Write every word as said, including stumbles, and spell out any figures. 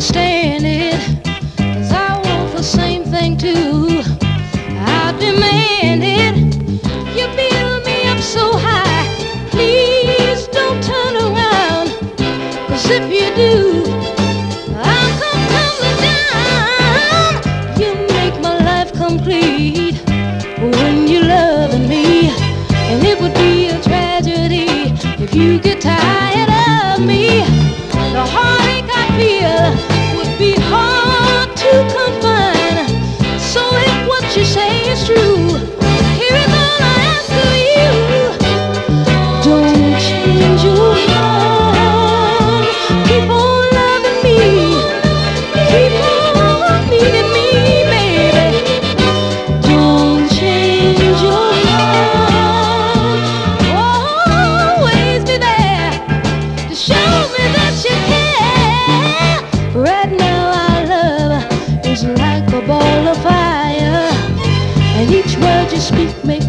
understand it, 'cause I want the same thing too. I demand it. You build me up so high, please don't turn around, 'cause if you do, I'll come tumbling down. You make my life complete when you're loving me, and it would be a tragedy if you get tired of me. The heartache I feel would be hard to confine. So if what you say is true, here is all I ask of you. Don't change your mind. Keep on loving me. Keep on needing me, baby. Don't change your mind. Always be there to show me that you care. Right now our love is like a ball of fire, and each word you speak makes